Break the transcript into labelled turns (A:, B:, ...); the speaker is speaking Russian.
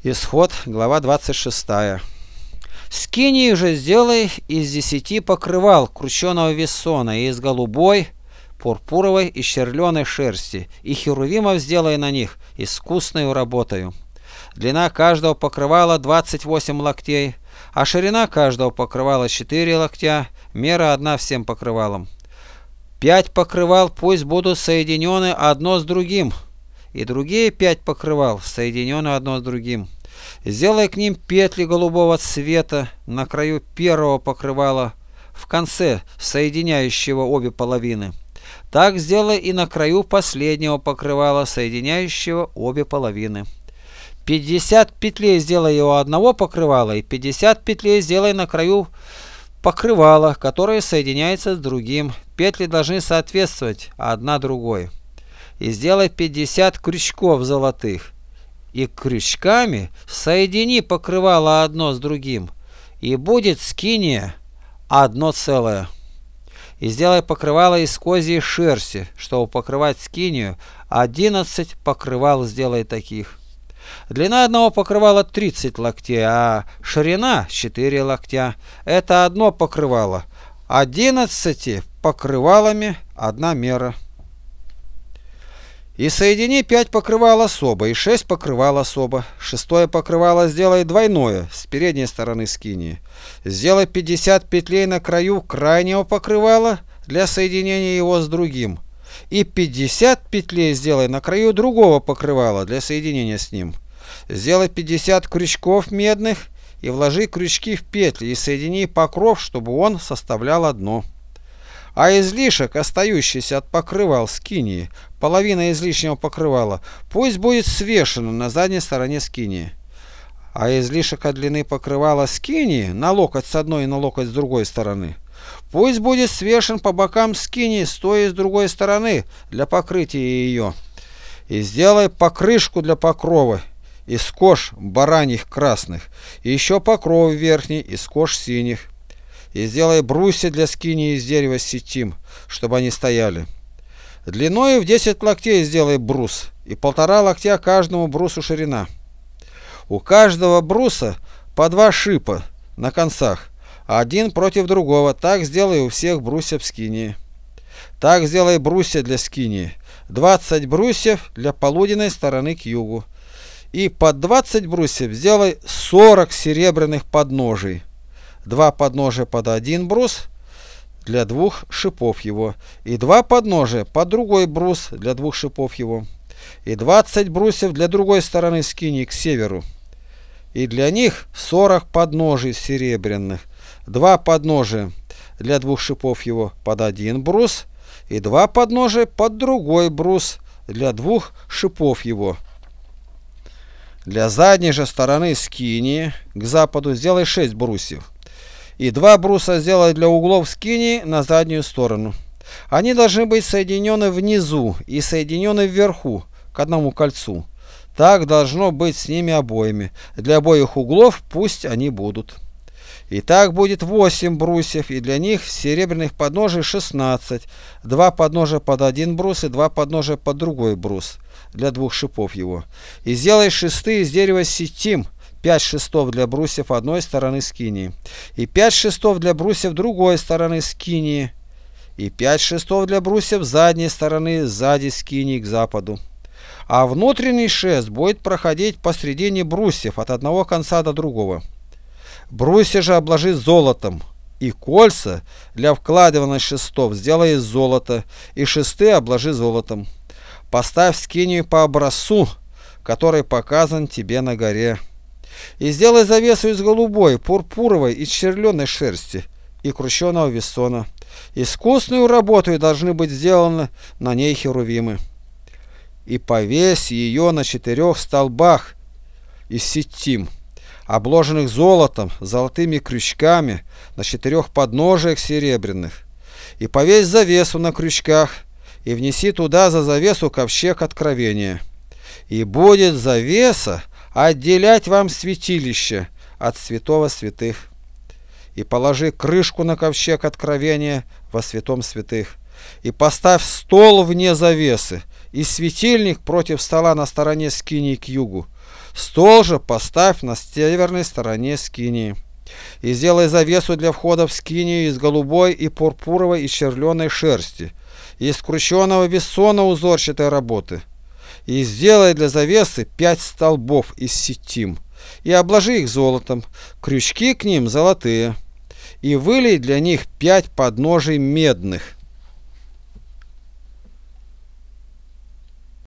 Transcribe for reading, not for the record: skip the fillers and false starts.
A: Исход, глава 26. Скинии же сделай из 10 покрывал крученого вессона и из голубой, пурпуровой и черленой шерсти, и херувимов сделай на них искусную работою. Длина каждого покрывала 28 локтей, а ширина каждого покрывала 4 локтя, мера одна всем покрывалам. 5 покрывал пусть будут соединены одно с другим, и другие 5 покрывал соединены одно с другим. Сделай к ним петли голубого цвета на краю первого покрывала, в конце соединяющего обе половины. Так сделай и на краю последнего покрывала, соединяющего обе половины. 50 петлей сделай у одного покрывала, и 50 петлей сделай на краю покрывала, которое соединяется с другим. Петли должны соответствовать одна другой. И сделай 50 крючков золотых, и крючками соедини покрывало одно с другим, и будет скиния одно целое. И сделай покрывало из козьей шерсти, чтобы покрывать скинию, 11 покрывал сделай таких. Длина одного покрывала 30 локтей, а ширина 4 локтя. Это одно покрывало. 11 покрывалами одна мера. И соедини 5 покрывал особо, и 6 покрывал особо. 6 покрывало сделай двойное с передней стороны скинии. Сделай 50 петлей на краю крайнего покрывала для соединения его с другим. И 50 петлей сделай на краю другого покрывала для соединения с ним. Сделай 50 крючков медных и вложи крючки в петли и соедини покров, чтобы он составлял одно. А излишек, остающийся от покрывал скинии, половина излишнего покрывала, пусть будет свешена на задней стороне скинии. А излишек от длины покрывала скинии на локоть с одной и на локоть с другой стороны, пусть будет свешен по бокам скинии с той и с другой стороны для покрытия ее. И сделай покрышку для покрова из кож бараньих красных, и еще покров верхний из кож синих. И сделай брусья для скинии из дерева ситим, чтобы они стояли. Длиною в 10 локтей сделай брус, и 1,5 локтя каждому брусу ширина. У каждого бруса по 2 шипа на концах, один против другого. Так сделай у всех брусьев скинии. Так сделай брусья для скинии. 20 брусьев для полуденной стороны к югу. И под 20 брусьев сделай 40 серебряных подножий. 2 подножия под один брус для 2 шипов его, и 2 подножия под другой брус для 2 шипов его, и 20 брусьев для другой стороны скинии к северу, и для них 40 подножий серебряных, 2 подножия для 2 шипов его под один брус, и 2 подножия под другой брус для 2 шипов его. Для задней же стороны скинии к западу сделай 6 брусьев. И 2 бруса сделай для углов скинии на заднюю сторону. Они должны быть соединены внизу и соединены вверху к одному кольцу. Так должно быть с ними обоими. Для обоих углов пусть они будут. И так будет 8 брусьев, и для них серебряных подножий 16. 2 подножия под один брус и 2 подножия под другой брус для 2 шипов его. И сделай шесты из дерева ситим, 5 шестов для брусьев одной стороны скинии, и 5 шестов для брусьев другой стороны скинии, и 5 шестов для брусьев задней стороны сзади скинии к западу. А внутренний шест будет проходить посредине брусьев от одного конца до другого. Брусья же обложи золотом, и кольца для вкладывания шестов сделай из золота, и шесты обложи золотом. Поставь скинию по образцу, который показан тебе на горе. И сделай завесу из голубой, пурпуровой и черленой шерсти и крученого вессона. Искусную работу должны быть сделаны на ней херувимы. И повесь ее на 4 столбах из ситим, обложенных золотом, золотыми крючками, на 4 подножиях серебряных. И повесь завесу на крючках, и внеси туда за завесу ковчег откровения. И будет завеса отделять вам святилище от святого святых. И положи крышку на ковчег откровения во святом святых. И поставь стол вне завесы, и светильник против стола на стороне скинии к югу. Стол же поставь на северной стороне скинии. И сделай завесу для входа в скинию из голубой и пурпуровой и червленой шерсти, из крученого вессона узорчатой работы. И сделай для завесы 5 столбов из ситим, и обложи их золотом, крючки к ним золотые, и вылей для них 5 подножий медных.